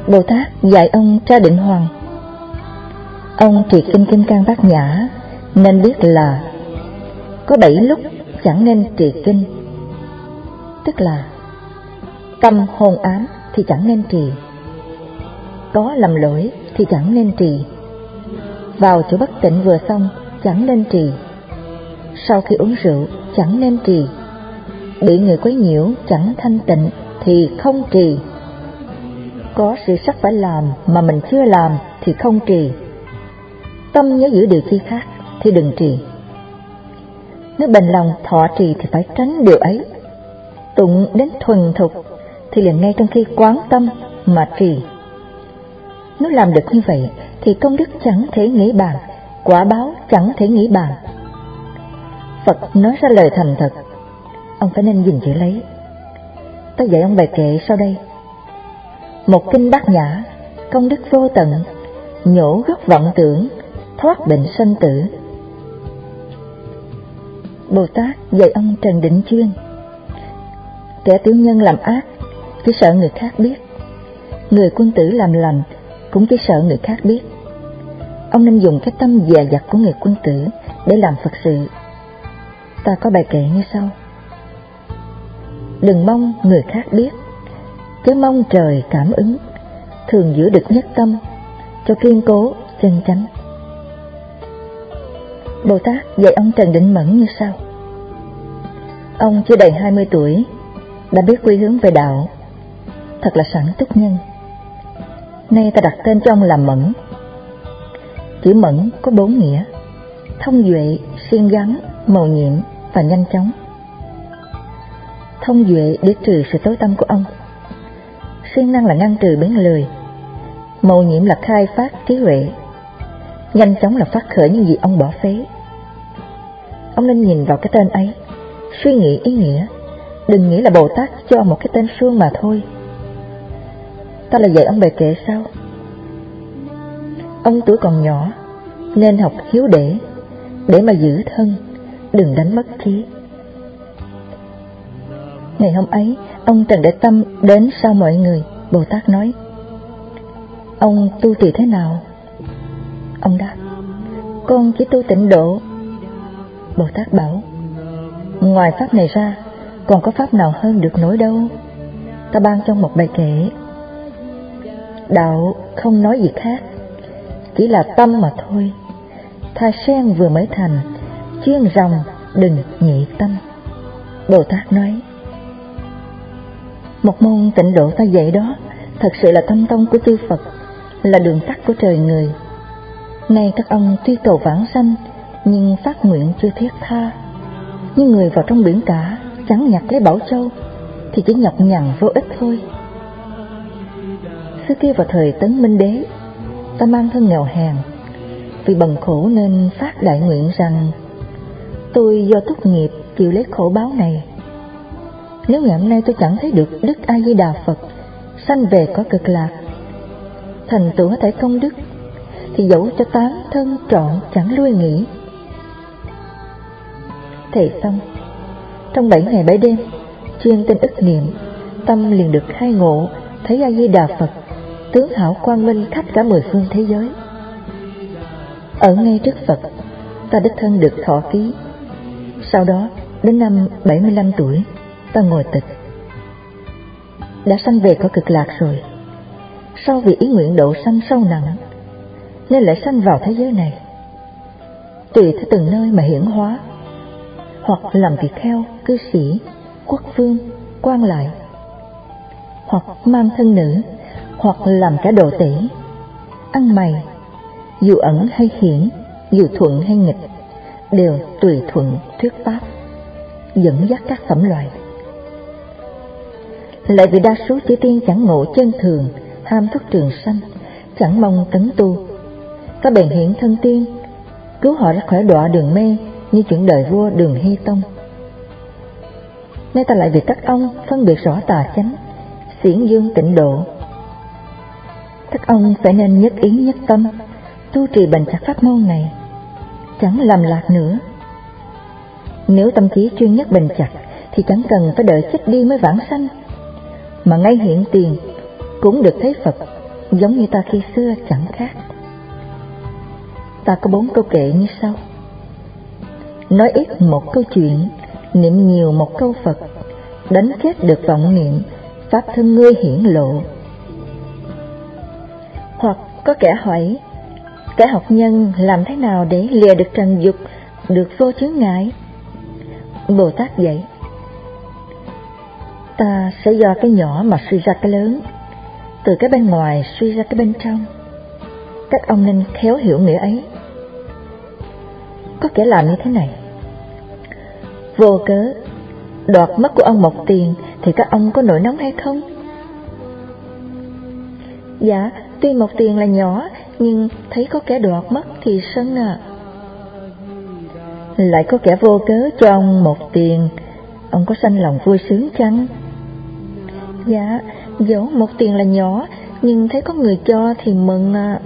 Bồ Tát dạy ông Tra Định Hoàng. Ông trì kinh Kim Cang Bát Nhã nên biết là có 7 lúc chẳng nên trì kinh, tức là tâm hôn ám thì chẳng nên trì, có lầm lỗi thì chẳng nên trì, vào chỗ bất tịnh vừa xong chẳng nên trì, sau khi uống rượu chẳng nên trì, bị người quấy nhiễu chẳng thanh tịnh thì không trì, có sự sắp phải làm mà mình chưa làm thì không trì, tâm nhớ giữ điều chi khác thì đừng trì. Nếu bền lòng thọ trì thì phải tránh điều ấy, tụng đến thuần thục thì liền ngay trong khi quán tâm mà trì. Nếu làm được như vậy thì công đức chẳng thể nghĩ bàn, quả báo chẳng thể nghĩ bàn. Phật nói ra lời thành thật, ông phải nên gìn giữ lấy. Tôi dạy ông bài kệ sau đây. Một kinh Bát Nhã, công đức vô tận, nhổ gốc vọng tưởng, thoát bệnh sanh tử. Bồ Tát dạy ông Trần Định Chuyên. Kẻ tiểu nhân làm ác chỉ sợ người khác biết, người quân tử làm lành cũng chỉ sợ người khác biết. Ông nên dùng cái tâm dè dặt của người quân tử để làm Phật sự. Ta có bài kệ như sau: đừng mong người khác biết, chớ mong trời cảm ứng, thường giữ được nhất tâm, cho kiên cố chân chánh. Bồ Tát dạy ông Trần Định Mẫn như sau. Ông chưa đầy 20 tuổi đã biết quy hướng về đạo, thật là sẵn túc nhân. Nay ta đặt tên cho ông là Mẫn. Chữ Mẫn có 4 nghĩa: thông duệ, siêng gắng, mầu nhiệm và nhanh chóng. Thông duệ để trừ sự tối tâm của ông, siêng năng là ngăn trừ bén lười, mầu nhiệm là khai phát trí huệ, nhanh chóng là phát khởi những gì ông bỏ phế. Ông nên nhìn vào cái tên ấy, suy nghĩ ý nghĩa, đừng nghĩ là Bồ Tát cho ông một cái tên suông mà thôi. Ta là dạy ông bài kệ sau. Ông tuổi còn nhỏ nên học hiếu để mà giữ thân, đừng đánh mất trí. Ngày hôm ấy, ông Trần Đại Tâm đến sau mọi người. Bồ Tát nói: ông tu trì thế nào? Ông đáp: con chỉ tu tịnh độ. Bồ Tát bảo: ngoài pháp này ra còn có pháp nào hơn được nổi đâu. Ta ban cho một bài kệ. Đạo không nói gì khác, chỉ là tâm mà thôi. Tha sen vừa mới thành, chuyên rồng đừng nhị tâm. Bồ Tát nói: một môn tịnh độ ta dạy đó thật sự là tâm tông của chư Phật, là đường tắt của trời người. Nay các ông tuy cầu vãng sanh, nhưng phát nguyện chưa thiết tha. Như người vào trong biển cả, chẳng nhặt lấy bảo châu, thì chỉ nhọc nhằn vô ích thôi. Xưa kia vào thời Tấn Minh Đế, ta mang thân nghèo hèn, vì bần khổ nên phát đại nguyện rằng: tôi do túc nghiệp chịu lấy khổ báo này. Nếu ngày hôm nay tôi chẳng thấy được Đức A Di Đà Phật sanh về có cực lạc, thành tựu hết thảy công đức, thì dẫu cho tán thân trọn chẳng lui nghĩ. Thầy xong, trong 7 ngày 7 đêm chuyên tinh ức niệm, tâm liền được khai ngộ, thấy A Di Đà Phật tướng hảo quang minh khắp cả 10 phương thế giới. Ở ngay trước Phật, ta đích thân được thọ ký. Sau đó đến năm 75 tuổi, ta ngồi tịch. Đã sanh về có cực lạc rồi, sau vì ý nguyện độ sanh sâu nặng nên lại sanh vào thế giới này. Tùy theo từng nơi mà hiển hóa, hoặc làm việc kheo, cư sĩ, quốc vương, quan lại, hoặc mang thân nữ, hoặc làm cả đồ tể, ăn mày, dù ẩn hay hiển, dù thuận hay nghịch, đều tùy thuận thuyết pháp, dẫn dắt các phẩm loại. Lại vì đa số chư tiên chẳng ngộ chân thường, ham thức trường sanh, chẳng mong tấn tu, các bèn hiện thân tiên, cứu họ ra khỏi đọa đường mê, như chuyện đời vua Đường Hy Tông. Nay ta lại vì các ông phân biệt rõ tà chánh, xiển dương tịnh độ. Các ông phải nên nhất ý nhất tâm tu trì bền chặt pháp môn này, chẳng làm lạc nữa. Nếu tâm trí chuyên nhất bền chặt thì chẳng cần phải đợi chết đi mới vãng sanh, mà ngay hiện tiền cũng được thấy Phật, giống như ta khi xưa chẳng khác. Ta có 4 câu kệ như sau: nói ít một câu chuyện, niệm nhiều một câu Phật, đánh chết được vọng niệm, pháp thân ngươi hiển lộ. Hoặc có kẻ hỏi, kẻ học nhân làm thế nào để lìa được trần dục, được vô chướng ngại? Bồ Tát dạy, ta sẽ do cái nhỏ mà suy ra cái lớn, từ cái bên ngoài suy ra cái bên trong. Các ông nên khéo hiểu nghĩa ấy. Có kẻ làm như thế này: vô cớ đoạt mất của ông 1 tiền thì các ông có nổi nóng hay không? Dạ, tuy 1 tiền là nhỏ, nhưng thấy có kẻ đoạt mất thì sân à. Lại có kẻ vô cớ cho ông 1 tiền, ông có sanh lòng vui sướng chăng? Dạ, dẫu 1 tiền là nhỏ, nhưng thấy có người cho thì mừng à.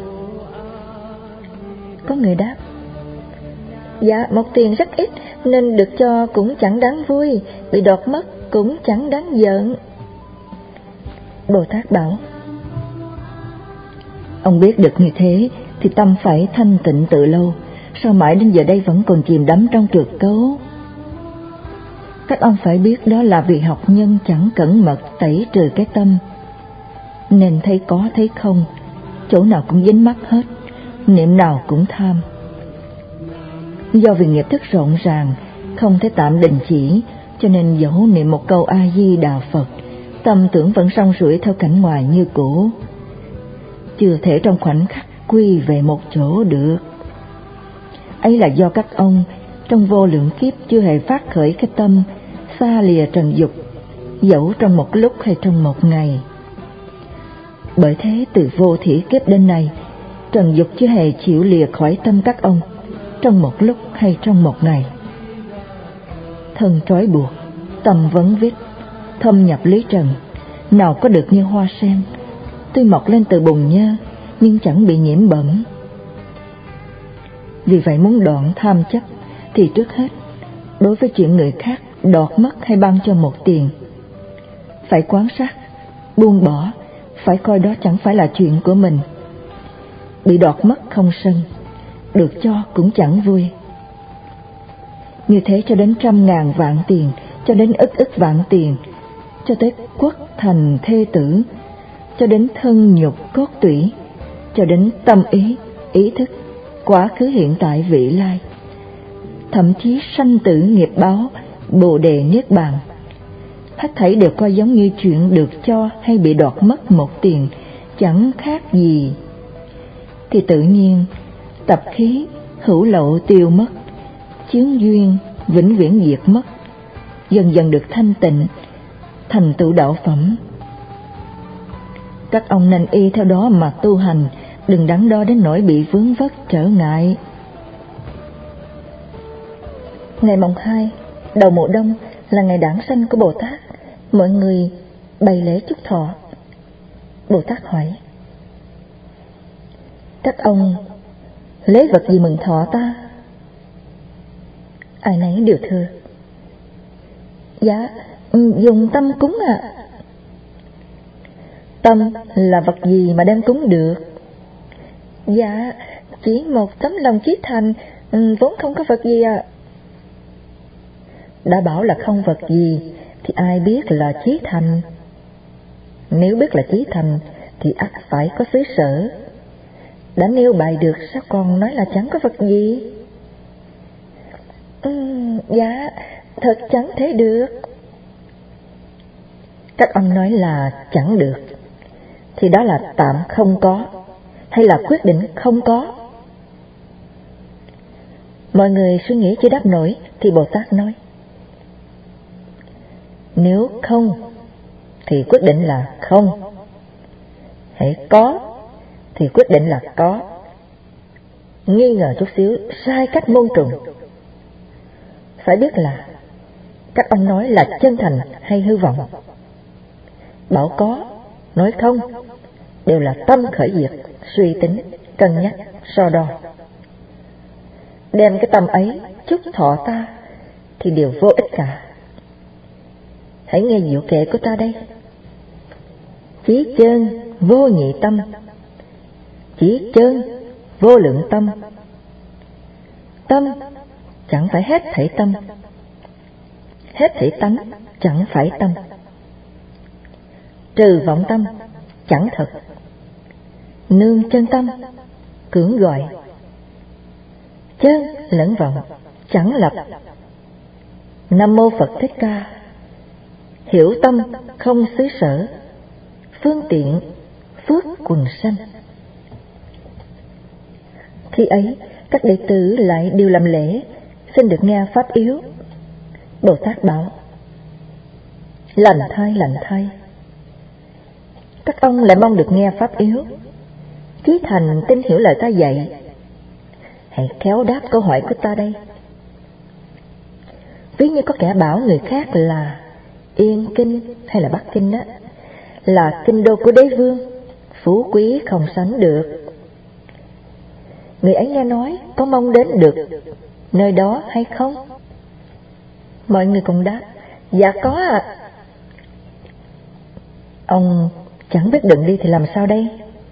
Có người đáp, dạ 1 tiền rất ít, nên được cho cũng chẳng đáng vui, bị đoạt mất cũng chẳng đáng giận. Bồ Tát bảo, ông biết được như thế thì tâm phải thanh tịnh từ lâu, sao mãi đến giờ đây vẫn còn chìm đắm trong trượt cấu? Các ông phải biết đó là vì học nhân chẳng cẩn mật tẩy trừ cái tâm, nên thấy có thấy không, chỗ nào cũng dính mắc hết, niệm nào cũng tham. Do vì nghiệp thức rộng ràng, không thể tạm đình chỉ, cho nên dẫu niệm một câu A Di Đà Phật, tâm tưởng vẫn song sủi theo cảnh ngoài như cũ, chưa thể trong khoảnh khắc quy về một chỗ được. Ấy là do các ông trong vô lượng kiếp chưa hề phát khởi cái tâm xa lìa trần dục, dẫu trong một lúc hay trong một ngày. Bởi thế từ vô thỉ kiếp đến nay, trần dục chưa hề chịu lìa khỏi tâm các ông trong một lúc hay trong một ngày. Thân trói buộc, tâm vấn vít, thâm nhập lý trần, nào có được như hoa sen, tuy mọc lên từ bùn nhơ nhưng chẳng bị nhiễm bẩn. Vì vậy muốn đoạn tham chấp thì trước hết, đối với chuyện người khác đoạt mất hay ban cho 1 tiền, phải quan sát, buông bỏ, phải coi đó chẳng phải là chuyện của mình. Bị đoạt mất không sân, được cho cũng chẳng vui. Như thế cho đến 100.000 vạn tiền, cho đến ức vạn tiền, cho tới quốc thành thê tử, cho đến thân nhục cốt tủy, cho đến tâm ý, ý thức, quá khứ hiện tại vị lai, thậm chí sanh tử nghiệp báo, bồ đề niết bàn, hết thảy đều coi giống như chuyện được cho hay bị đoạt mất 1 tiền, chẳng khác gì. Thì tự nhiên tập khí hữu lậu tiêu mất, chướng duyên vĩnh viễn diệt mất, dần dần được thanh tịnh, thành tựu đạo phẩm. Các ông nên y theo đó mà tu hành, đừng đắn đo đến nỗi bị vướng vất trở ngại. Ngày mồng 2 đầu mùa đông là ngày đản sanh của Bồ Tát, mọi người bày lễ chúc thọ. Bồ Tát hỏi, các ông lấy vật gì mừng thọ ta? Ai nấy đều thưa, dạ dùng tâm cúng ạ. Tâm là vật gì mà đem cúng được? Dạ chỉ một tấm lòng chí thành, vốn không có vật gì ạ. Đã bảo là không vật gì thì ai biết là chí thành? Nếu biết là chí thành thì ắt phải có xứ sở. Đã nêu bài được, sao còn nói là chẳng có vật gì? Dạ thật chẳng thể được. Các ông nói là chẳng được thì đó là tạm không có, hay là quyết định không có? Mọi người suy nghĩ chưa đáp nổi thì Bồ Tát nói, nếu không thì quyết định là không, hãy có thì quyết định là có. Nghi ngờ chút xíu sai cách môn trùng. Phải biết là các ông nói là chân thành hay hư vọng. Bảo có, nói không đều là tâm khởi diệt, suy tính, cân nhắc, so đo. Đem cái tâm ấy chúc thọ ta thì đều vô ích cả. Hãy nghe diệu kệ của ta đây. Chí chân vô nhị tâm, chỉ chân vô lượng tâm. Tâm chẳng phải hết thảy tâm, hết thảy tánh chẳng phải tâm. Trừ vọng tâm chẳng thật, nương chân tâm cưỡng gọi. Chân lẫn vọng chẳng lập, Nam mô Phật Thích Ca. Hiểu tâm không xứ sở, phương tiện phước quần sanh. Khi ấy các đệ tử lại đều làm lễ, xin được nghe pháp yếu. Bồ Tát bảo: lành thay, các ông lại mong được nghe pháp yếu, chí thành tin hiểu lời ta dạy. Hãy khéo đáp câu hỏi của ta đây. Ví như có kẻ bảo người khác là Yên Kinh hay là Bắc Kinh á, là kinh đô của đế vương, phú quý không sánh được. Người ấy nghe nói có mong đến được nơi đó hay không? Mọi người cùng đáp: dạ có ạ. Ông chẳng biết đường đi thì làm sao đây?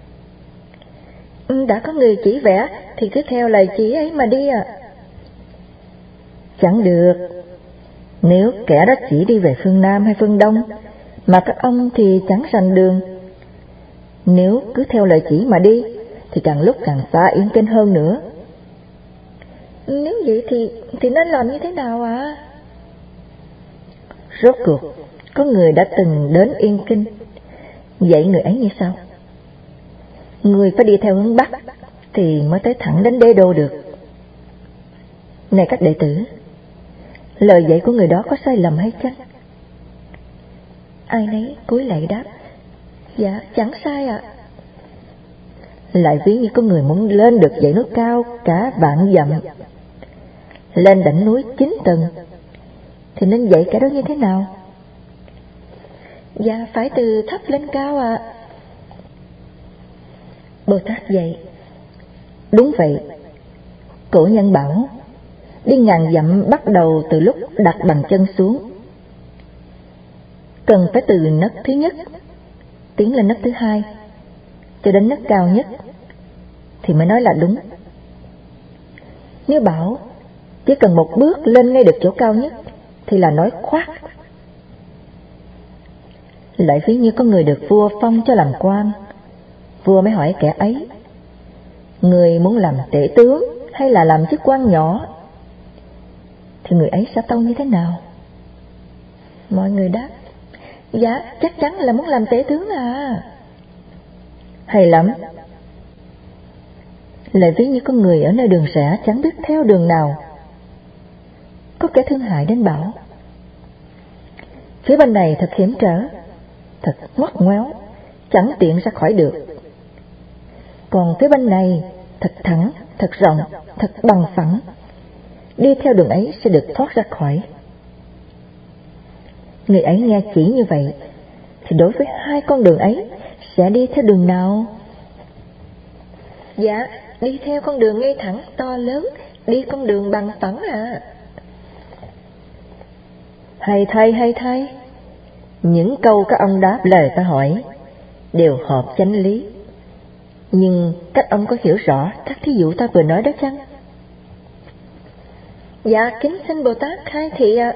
Đã có người chỉ vẽ thì cứ theo lời chỉ ấy mà đi ạ. Chẳng được. Nếu kẻ đó chỉ đi về phương Nam hay phương Đông, mà các ông thì chẳng rành đường. Nếu cứ theo lời chỉ mà đi thì càng lúc càng xa Yên Kinh hơn nữa. Nếu vậy thì nên làm như thế nào ạ? Rốt cuộc có người đã từng đến Yên Kinh, vậy người ấy như sau: người phải đi theo hướng Bắc thì mới tới thẳng đến đế đô được. Này các đệ tử, lời dạy của người đó có sai lầm hay chăng? Ai nấy cúi lạy đáp: dạ chẳng sai ạ. Lại ví như có người muốn lên được dãy núi cao cả vạn dặm, lên đỉnh núi 9 tầng, thì nên dạy kẻ đó như thế nào? Dạ phải từ thấp lên cao ạ. Bồ Tát dạy: đúng vậy. Cổ nhân bảo đi ngàn dặm bắt đầu từ lúc đặt bàn chân xuống. Cần phải từ nấc thứ nhất tiến lên nấc thứ hai cho đến nấc cao nhất thì mới nói là đúng. Nếu bảo chỉ cần một bước lên ngay được chỗ cao nhất thì là nói khoác. Lại ví như có người được vua phong cho làm quan, vua mới hỏi kẻ ấy: người muốn làm tể tướng hay là làm chức quan nhỏ? Thì người ấy sẽ tâu như thế nào? Mọi người đáp: dạ chắc chắn là muốn làm tể tướng à. Hay lắm. Lại ví như có người ở nơi đường rẽ chẳng biết theo đường nào, có kẻ thương hại đến bảo: phía bên này thật hiểm trở, thật ngoắt ngoéo, chẳng tiện ra khỏi được. Còn phía bên này thật thẳng, thật rộng, thật bằng phẳng, đi theo đường ấy sẽ được thoát ra khỏi. Người ấy nghe chỉ như vậy thì đối với hai con đường ấy sẽ đi theo đường nào? Dạ đi theo con đường ngay thẳng to lớn, đi con đường bằng phẳng à. Hay thay. Những câu các ông đáp lời ta hỏi đều hợp chánh lý, nhưng các ông có hiểu rõ các thí dụ ta vừa nói đó chăng? Dạ kính xin Bồ Tát khai thị ạ.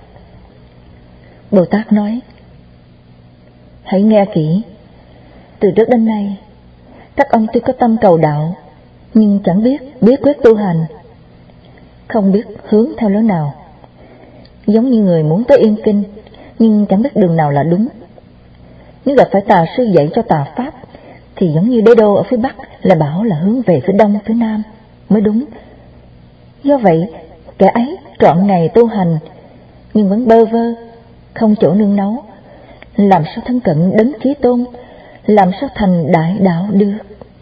Bồ Tát nói: hãy nghe kỹ. Từ trước đến nay các ông tuy có tâm cầu đạo, nhưng chẳng biết bí quyết tu hành, không biết hướng theo lối nào. Giống như người muốn tới Yên Kinh nhưng chẳng biết đường nào là đúng. Nếu gặp phải tà sư dạy cho tà pháp thì giống như đế đô ở phía Bắc là bảo là hướng về phía Đông, phía Nam mới đúng. Do vậy kẻ ấy trọn ngày tu hành nhưng vẫn bơ vơ, không chỗ nương náu, làm sao thân cận đấng Chí Tôn, làm sao thành đại đạo được?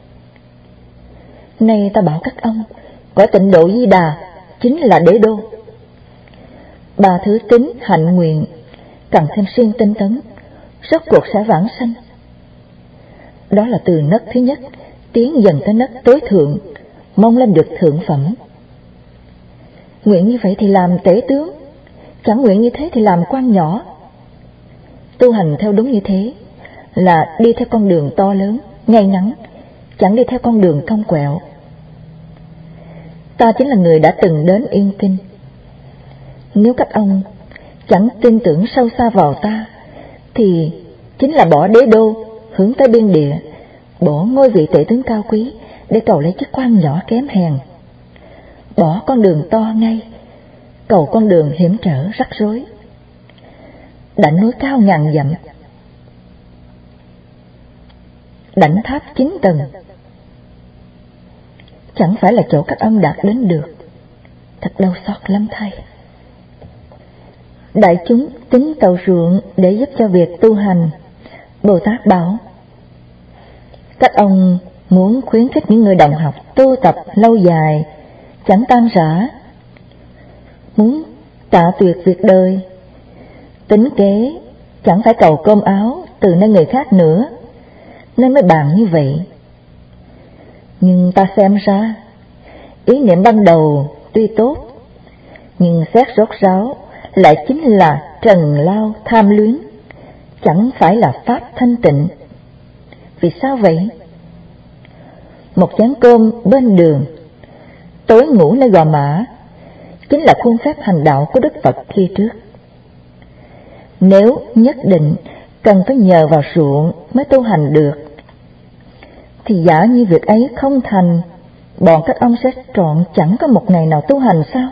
Nay ta bảo các ông, cõi Tịnh Độ Di Đà chính là đế đô. Ba thứ tín hạnh nguyện càng thêm siêng tinh tấn, rốt cuộc sẽ vãng sanh. Đó là từ nấc thứ nhất tiến dần tới nấc tối thượng, mong lên được thượng phẩm. Nguyện như vậy thì làm tể tướng, chẳng nguyện như thế thì làm quan nhỏ. Tu hành theo đúng như thế là đi theo con đường to lớn, ngay ngắn, chẳng đi theo con đường cong quẹo. Ta chính là người đã từng đến Yên Kinh. Nếu các ông chẳng tin tưởng sâu xa vào ta, thì chính là bỏ đế đô, hướng tới biên địa, bỏ ngôi vị tể tướng cao quý để cầu lấy chức quan nhỏ kém hèn, bỏ con đường to ngay, cầu con đường hiểm trở rắc rối. Đảnh núi cao ngàn dặm, đảnh tháp 9 tầng, chẳng phải là chỗ các ông đạt đến được. Thật đau xót lắm thay. Đại chúng tính tàu ruộng để giúp cho việc tu hành. Bồ Tát bảo, các ông muốn khuyến khích những người đồng học tu tập lâu dài, chẳng tan rã, muốn tạ tuyệt việc đời, tính kế chẳng phải cầu cơm áo từ nơi người khác nữa, nên mới bàn như vậy. Nhưng ta xem ra, ý niệm ban đầu tuy tốt, nhưng xét rốt ráo lại chính là trần lao tham luyến, chẳng phải là pháp thanh tịnh. Vì sao vậy? Một chén cơm bên đường, tối ngủ nơi Gò Mã, chính là khuôn phép hành đạo của Đức Phật khi trước. Nếu nhất định cần phải nhờ vào ruộng mới tu hành được, thì giả như việc ấy không thành, bọn các ông sẽ trọn chẳng có một ngày nào tu hành sao?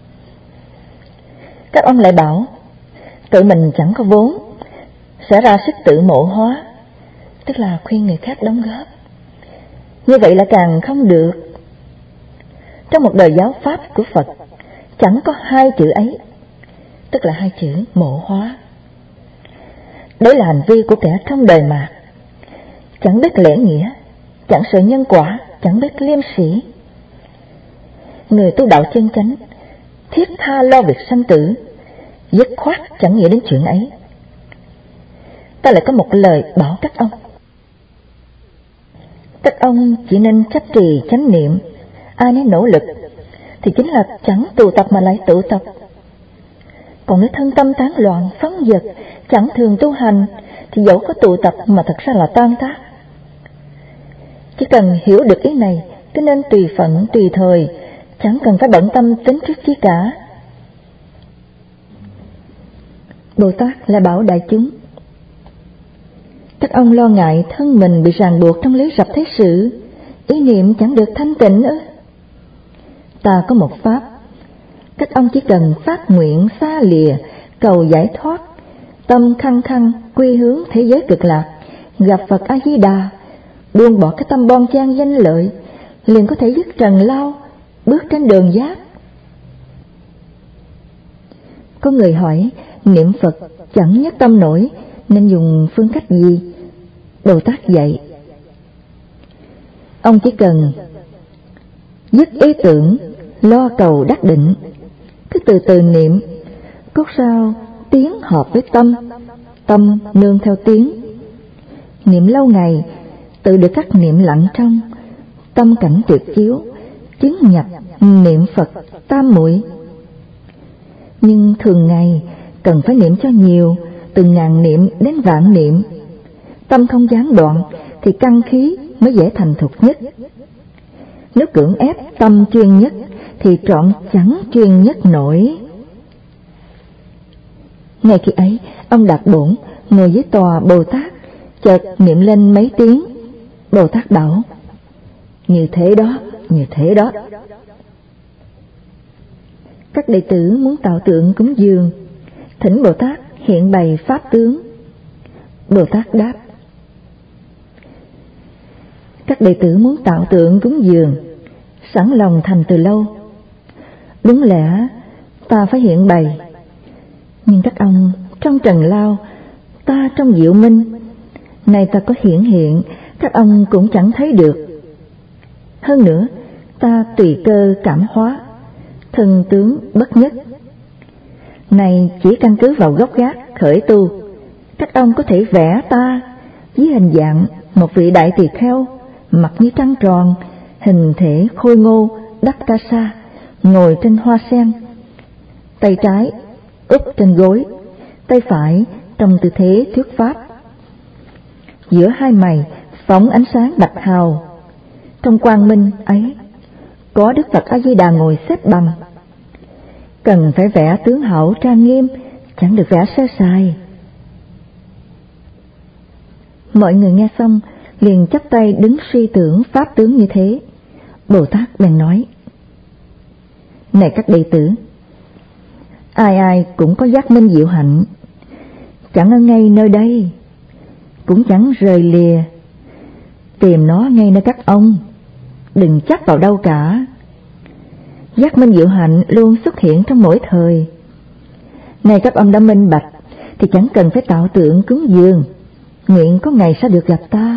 Các ông lại bảo, tự mình chẳng có vốn, sẽ ra sức tự mộ hóa, tức là khuyên người khác đóng góp. Như vậy là càng không được. Trong một đời giáo pháp của Phật, chẳng có hai chữ ấy, tức là hai chữ mộ hóa. Đấy là hành vi của kẻ trong đời mạt, chẳng biết lễ nghĩa, chẳng sợ nhân quả, chẳng biết liêm sĩ. Người tu đạo chân chánh, thiết tha lo việc sanh tử, dứt khoát chẳng nghĩ đến chuyện ấy. Ta lại có một lời bảo các ông. Các ông chỉ nên chấp trì chánh niệm, ai nấy nỗ lực, thì chính là chẳng tụ tập mà lại tụ tập. Còn nếu thân tâm tán loạn, phóng dật, chẳng thường tu hành, thì dẫu có tụ tập mà thật ra là tan tác. Chỉ cần hiểu được ý này, cứ nên tùy phận, tùy thời, chẳng cần phải bận tâm tính trước chi cả. Bồ Tát lại bảo đại chúng, các ông lo ngại thân mình bị ràng buộc trong lưới rập thế sự, ý niệm chẳng được thanh tịnh ư? Ta có một pháp, các ông chỉ cần phát nguyện xa lìa, cầu giải thoát, tâm khăng khăng quy hướng thế giới cực lạc, gặp Phật A Di Đà, buông bỏ cái tâm bon chen danh lợi, liền có thể dứt trần lao, bước trên đường giác. Có người hỏi, niệm Phật chẳng nhất tâm nổi, nên dùng phương cách gì? Bồ Tát dạy, ông chỉ cần dứt ý tưởng, lo cầu đắc định, cứ từ từ niệm, cốt sao tiếng hợp với tâm, tâm nương theo tiếng. Niệm lâu ngày, tự được các niệm lặng trong, tâm cảnh tuyệt chiếu, chứng nhập niệm Phật tam muội. Nhưng thường ngày cần phải niệm cho nhiều, từ ngàn niệm đến vạn niệm. Tâm không gián đoạn thì căn khí mới dễ thành thục nhất. Nếu cưỡng ép tâm chuyên nhất thì trọn chẳng chuyên nhất nổi. Ngay khi ấy, ông Đạt Bổn ngồi dưới tòa Bồ Tát, chợt niệm lên mấy tiếng. Bồ Tát bảo, như thế đó, như thế đó. Các đệ tử muốn tạo tượng cúng dường, thỉnh Bồ Tát hiện bày pháp tướng. Bồ Tát đáp, các đệ tử muốn tạo tượng cúng dường, sẵn lòng thành từ lâu. Đúng lẽ ta phải hiện bày, nhưng các ông trong trần lao, ta trong diệu minh, nay ta có hiển hiện, các ông cũng chẳng thấy được. Hơn nữa, ta tùy cơ cảm hóa, thân tướng bất nhất. Này chỉ căn cứ vào gốc gác khởi tu, các ông có thể vẽ ta với hình dạng một vị đại tỳ kheo, mặt như trăng tròn, hình thể khôi ngô, đắp ca sa, ngồi trên hoa sen, tay trái úp trên gối, tay phải trong tư thế thuyết pháp. Giữa hai mày phóng ánh sáng bạch hào, trong quang minh ấy có Đức Phật A Di Đà ngồi xếp bằng. Cần phải vẽ tướng hảo trang nghiêm, chẳng được vẽ sơ sài. Mọi người nghe xong liền chắp tay đứng suy tưởng pháp tướng như thế. Bồ Tát bèn nói: này các đệ tử, ai ai cũng có giác minh diệu hạnh, chẳng ở ngay nơi đây, cũng chẳng rời lìa, tìm nó ngay nơi các ông, đừng chắc vào đâu cả. Giác minh diệu hạnh luôn xuất hiện trong mỗi thời. Này các ông đã minh bạch thì chẳng cần phải tạo tượng cúng dường, nguyện có ngày sẽ được gặp ta.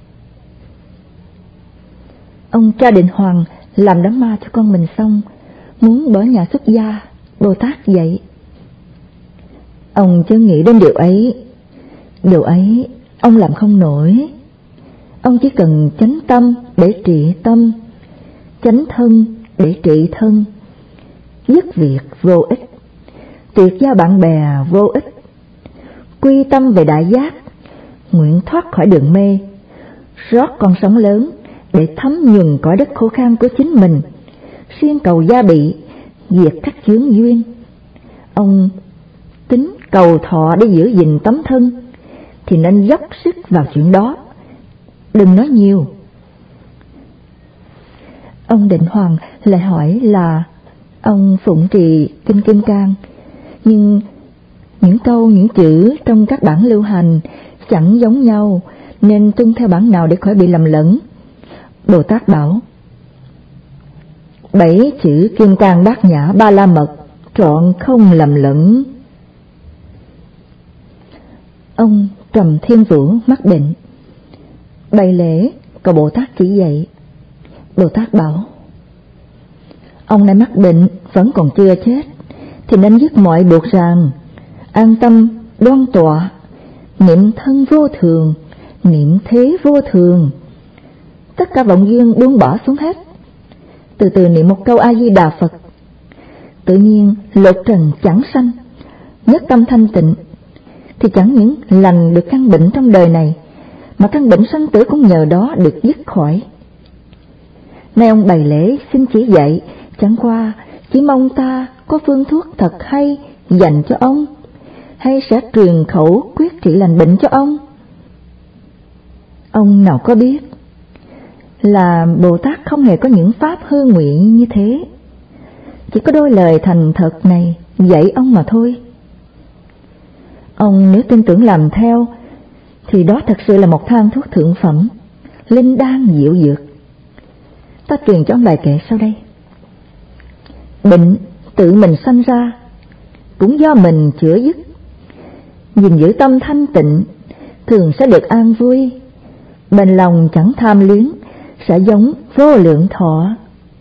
Ông Tra Định Hoàng làm đám ma cho con mình xong, muốn bỏ nhà xuất gia. Bồ Tát dạy: ông chớ nghĩ đến điều ấy ông làm không nổi. Ông chỉ cần chánh tâm để trị tâm, chánh thân để trị thân, dứt việc vô ích, tuyệt giao bạn bè vô ích, quy tâm về đại giác, nguyện thoát khỏi đường mê, rót con sóng lớn để thấm nhuần cõi đất khô khan của chính mình, xuyên cầu gia bị, diệt các chướng duyên. Ông tính cầu thọ để giữ gìn tấm thân thì nên dốc sức vào chuyện đó, đừng nói nhiều. Ông Định Hoàng lại hỏi là ông phụng trì Kinh Kim Cang, nhưng những câu những chữ trong các bản lưu hành chẳng giống nhau, nên tuân theo bản nào để khỏi bị lầm lẫn. Bồ Tát bảo: 7 chữ Kim Cang Bát Nhã Ba La Mật trọn không lầm lẫn. Ông Trầm Thiên Vũ mắc bệnh, bày lễ cầu Bồ Tát chỉ dạy. Bồ Tát bảo: ông này mắc bệnh vẫn còn chưa chết, thì nên dứt mọi buộc ràng, an tâm đoan tọa, niệm thân vô thường, niệm thế vô thường, tất cả vọng duyên buông bỏ xuống hết, từ từ niệm một câu A Di Đà Phật, tự nhiên lột trần chẳng sanh, nhất tâm thanh tịnh, thì chẳng những lành được căn bệnh trong đời này, mà căn bệnh sanh tử cũng nhờ đó được dứt khỏi. Nay ông bày lễ xin chỉ dạy, chẳng qua chỉ mong ta có phương thuốc thật hay dành cho ông, hay sẽ truyền khẩu quyết trị lành bệnh cho ông. Ông nào có biết là Bồ Tát không hề có những pháp hư nguyện như thế, chỉ có đôi lời thành thật này dạy ông mà thôi. Ông nếu tin tưởng làm theo thì đó thật sự là một thang thuốc thượng phẩm, linh đan diệu dược. Ta truyền cho ông bài kệ sau đây: bệnh tự mình sanh ra, cũng do mình chữa dứt, gìn giữ tâm thanh tịnh, thường sẽ được an vui, bền lòng chẳng tham luyến, sẽ giống vô lượng thọ.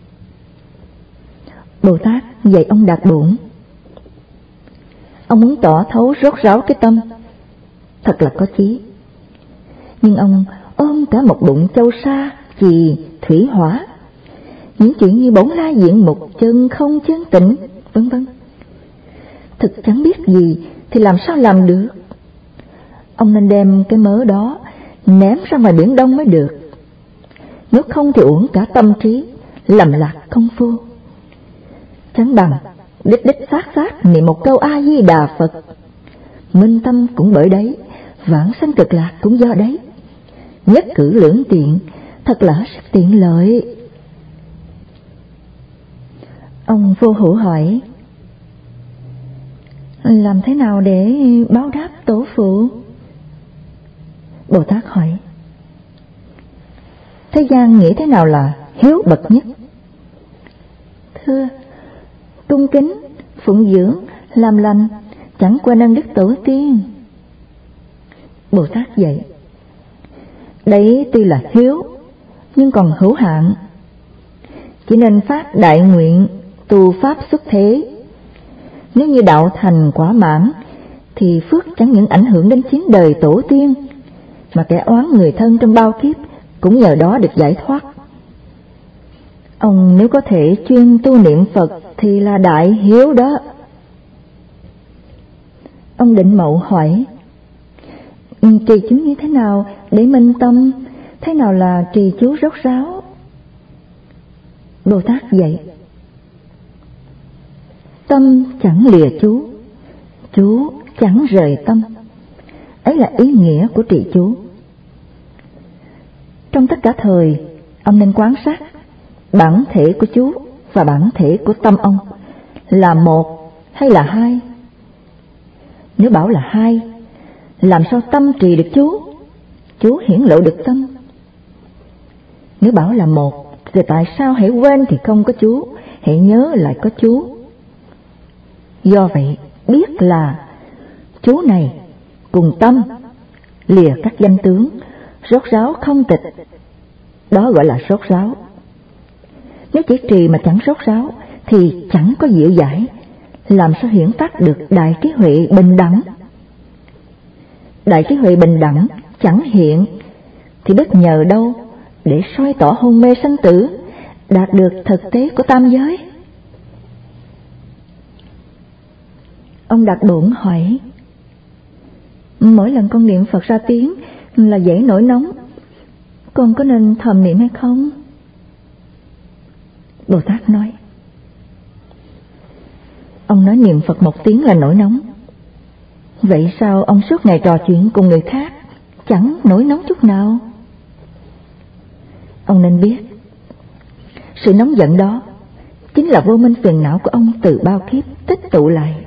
Bồ Tát dạy ông đạt bổn. Ông muốn tỏ thấu rốt ráo cái tâm, thật là có chí. Nhưng ông ôm cả một bụng châu sa, chì, thủy hỏa, những chuyện như bổn la diện mục, chân không chân tịnh, vân vân. Thực chẳng biết gì thì làm sao làm được. Ông nên đem cái mớ đó ném ra ngoài biển Đông mới được. Nếu không thì uổng cả tâm trí, lầm lạc công phu. Chẳng bằng đích xác niệm một câu A Di Đà Phật, minh tâm cũng bởi đấy, vãng sanh cực lạc cũng do đấy. Nhất cử lưỡng tiện, thật là rất tiện lợi. Ông Vô Hữu hỏi: làm thế nào để báo đáp tổ phụ? Bồ Tát hỏi: thế gian nghĩ thế nào là hiếu bậc nhất? Thưa: cung kính, phụng dưỡng, làm lành, chẳng quên ân đức tổ tiên. Bồ Tát dạy: đấy tuy là hiếu, nhưng còn hữu hạn. Chỉ nên phát đại nguyện, tu pháp xuất thế. Nếu như đạo thành quả mãn, thì phước chẳng những ảnh hưởng đến chín đời tổ tiên, mà kẻ oán người thân trong bao kiếp cũng nhờ đó được giải thoát. Ông nếu có thể chuyên tu niệm Phật thì là đại hiếu đó. Ông Định Mậu hỏi: trì chú như thế nào để minh tâm? Thế nào là trì chú rốt ráo? Bồ Tát dạy: tâm chẳng lìa chú chẳng rời tâm. Ấy là ý nghĩa của trì chú. Trong tất cả thời, ông nên quan sát bản thể của chú và bản thể của tâm ông là một hay là hai. Nếu bảo là hai, làm sao tâm trì được chú hiển lộ được tâm? Nếu bảo là một, thì tại sao hãy quên thì không có chú, hãy nhớ lại có chú? Do vậy, biết là chú này cùng tâm lìa các danh tướng, rốt ráo không tịch, đó gọi là rốt ráo. Nếu chỉ trì mà chẳng rốt ráo thì chẳng có diệu giải, làm sao hiển phát được đại trí huệ bình đẳng? Đại trí huệ bình đẳng chẳng hiện thì biết nhờ đâu để soi tỏ hôn mê sanh tử, đạt được thực tế của tam giới? Ông Đạt Độn hỏi: mỗi lần con niệm Phật ra tiếng là dễ nổi nóng, con có nên thầm niệm hay không? Bồ Tát nói: ông nói niệm Phật một tiếng là nổi nóng, vậy sao ông suốt ngày trò chuyện cùng người khác chẳng nổi nóng chút nào? Ông nên biết, sự nóng giận đó chính là vô minh phiền não của ông từ bao kiếp tích tụ lại.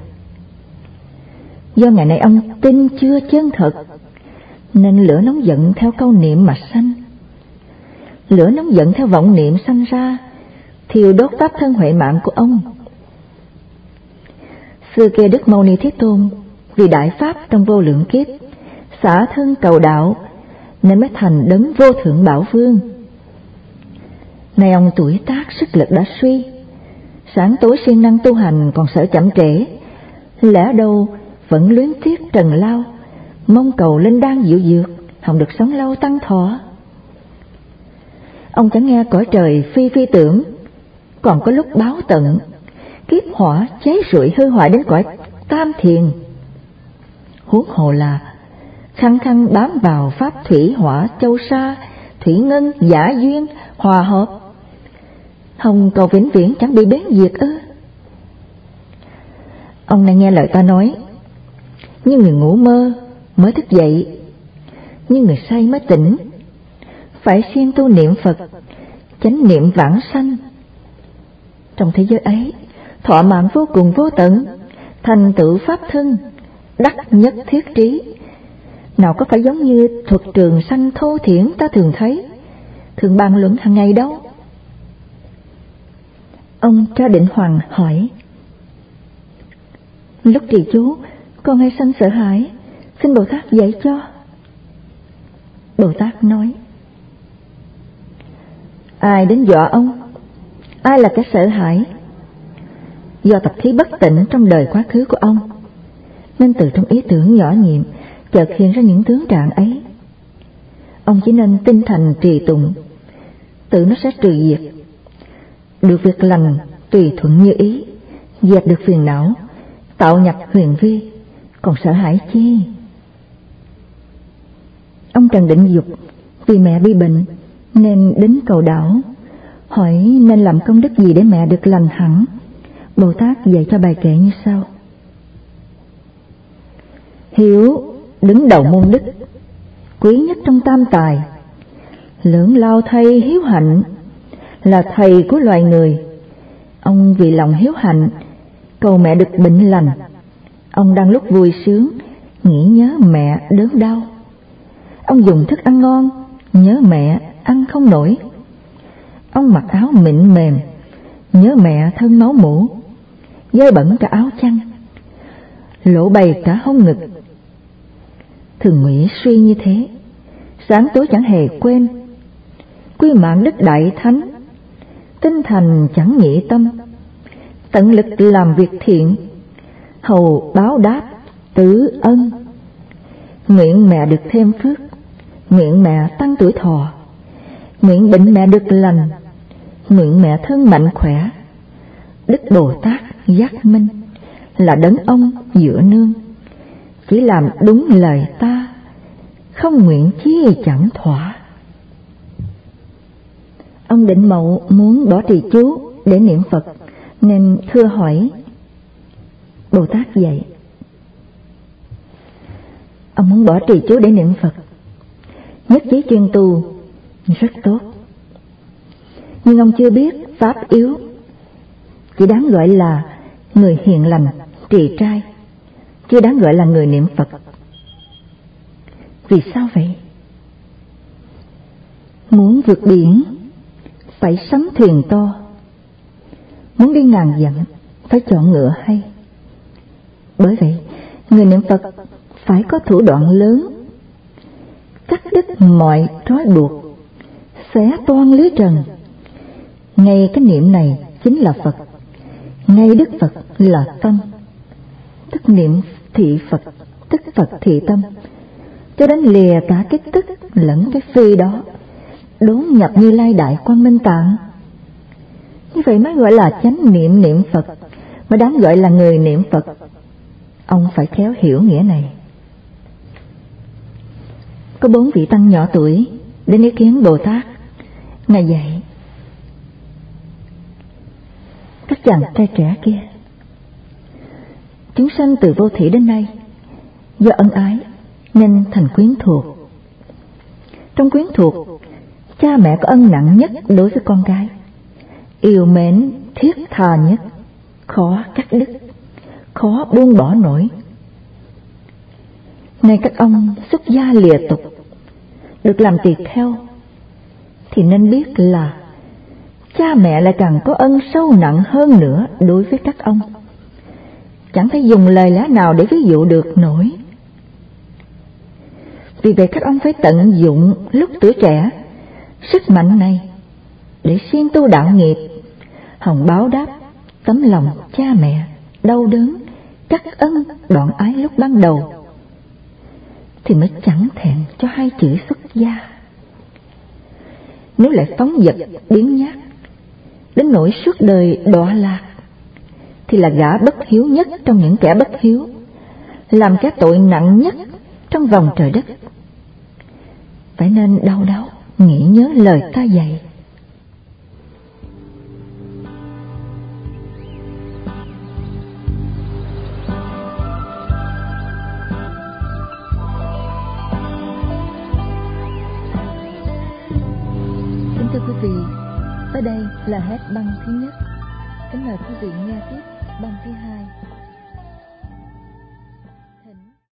Do ngày nay ông tin chưa chân thật, nên lửa nóng giận theo câu niệm mà sanh. Lửa nóng giận theo vọng niệm sanh ra, thiêu đốt pháp thân huệ mạng của ông. Xưa kia Đức Mâu Ni Thế Tôn vì đại pháp trong vô lượng kiếp xả thân cầu đạo, nên mới thành đấng vô thượng bảo vương. Nay ông tuổi tác sức lực đã suy, sáng tối siêng năng tu hành còn sợ chậm trễ, lẽ đâu vẫn luyến tiếc trần lao, mong cầu linh đan diệu dược, hòng được sống lâu tăng thọ. Ông chẳng nghe cõi trời phi phi tưởng, còn có lúc báo tận, kiếp hỏa cháy rụi hư hoại đến cõi tam thiền. Huống hồ là khăng khăng bám vào pháp thủy hỏa châu sa, thủy ngân giả duyên hòa hợp, hồng cầu vĩnh viễn chẳng bị bén diệt ư? Ông này nghe lời ta nói, như người ngủ mơ mới thức dậy, như người say mới tỉnh, phải siêng tu niệm Phật, chánh niệm vãng sanh. Trong thế giới ấy, thọ mạng vô cùng vô tận, thành tựu pháp thân, đắc nhất thiết trí, nào có phải giống như thuật trường sanh thô thiển ta thường thấy, thường bàn luận hàng ngày đâu. Ông Cha Định Hoàng hỏi: lúc trì chú, con hay sanh sợ hãi, xin Bồ Tát dạy cho. Bồ Tát nói: ai đến dọa ông? Ai là kẻ sợ hãi? Do tập khí bất tịnh trong đời quá khứ của ông, nên từ trong ý tưởng nhỏ nhiệm chợt hiện ra những tướng trạng ấy. Ông chỉ nên tinh thành trì tụng, tự nó sẽ trừ diệt. Được việc lành tùy thuận như ý, dẹp được phiền não, tạo nhập huyền vi, còn sợ hãi chi? Ông Trần Định Dục vì mẹ bị bệnh nên đến cầu đảo, hỏi nên làm công đức gì để mẹ được lành hẳn. Bồ Tát dạy cho bài kệ như sau: hiếu đứng đầu môn đức, quý nhất trong tam tài, lưỡng lao thầy hiếu hạnh, là thầy của loài người. Ông vì lòng hiếu hạnh cầu mẹ được bệnh lành. Ông đang lúc vui sướng nghĩ nhớ mẹ đớn đau. Ông dùng thức ăn ngon nhớ mẹ ăn không nổi. Ông mặc áo mịn mềm nhớ mẹ thân máu mủ, dơ bẩn cả áo chăn, lộ bày cả hông ngực. Thường nghĩ suy như thế, sáng tối chẳng hề quên, quy mạng đức đại thánh, tinh thành chẳng nhị tâm, tận lực làm việc thiện, hầu báo đáp tử ân. Nguyện mẹ được thêm phước, nguyện mẹ tăng tuổi thọ, nguyện bệnh mẹ được lành, nguyện mẹ thân mạnh khỏe. Đức Bồ Tát giác minh là đấng ông dựa nương, chỉ làm đúng lời ta, không nguyện chi chẳng thỏa. Ông Định Mậu muốn bỏ trì chú để niệm Phật, nên thưa hỏi Bồ Tát vậy. Ông muốn bỏ trì chú để niệm Phật, nhất trí chuyên tu, rất tốt. Nhưng ông chưa biết pháp yếu, chỉ đáng gọi là người hiền lành, trì trai, chưa đáng gọi là người niệm Phật. Vì sao vậy? Muốn vượt biển phải sắm thuyền to, muốn đi ngàn dặm phải chọn ngựa hay. Bởi vậy người niệm Phật phải có thủ đoạn lớn, cắt đứt mọi trói buộc, xé toan lưới trần. Ngay cái niệm này chính là Phật, ngay Đức Phật là tâm, tức niệm thị Phật, tức Phật thị tâm, cho đến lìa cả cái tức lẫn cái phi đó, đốn nhập Như Lai Đại Quang Minh Tạng. Như vậy mới gọi là chánh niệm niệm Phật, mới đáng gọi là người niệm Phật. Ông phải khéo hiểu nghĩa này. Có 4 vị tăng nhỏ tuổi đến ý kiến Bồ Tát. Ngài dạy các chàng trai trẻ kia: chúng sanh từ vô thủy đến nay, do ân ái nên thành quyến thuộc. Trong quyến thuộc, cha mẹ có ân nặng nhất đối với con cái, yêu mến thiết tha nhất, khó cắt đứt, khó buông bỏ nổi. Nay các ông xuất gia lìa tục, được làm tỳ kheo, thì nên biết là cha mẹ lại càng có ân sâu nặng hơn nữa đối với các ông. Chẳng thể dùng lời lẽ nào để ví dụ được nổi. Vì vậy các ông phải tận dụng lúc tuổi trẻ sức mạnh này để siêng tu đạo nghiệp, hòng báo đáp tấm lòng cha mẹ đau đớn cắt ân đoạn ái lúc ban đầu, thì mới chẳng thẹn cho 2 chữ xuất gia. Nếu lại phóng dật biến nhát đến nỗi suốt đời đọa lạc, thì là gã bất hiếu nhất trong những kẻ bất hiếu, làm cái tội nặng nhất trong vòng trời đất. Phải nên đau đáu nghĩ nhớ lời ta dạy. Kính thưa quý vị, tới đây là hết băng thứ nhất. Kính mời quý vị nghe tiếp băng thứ 2.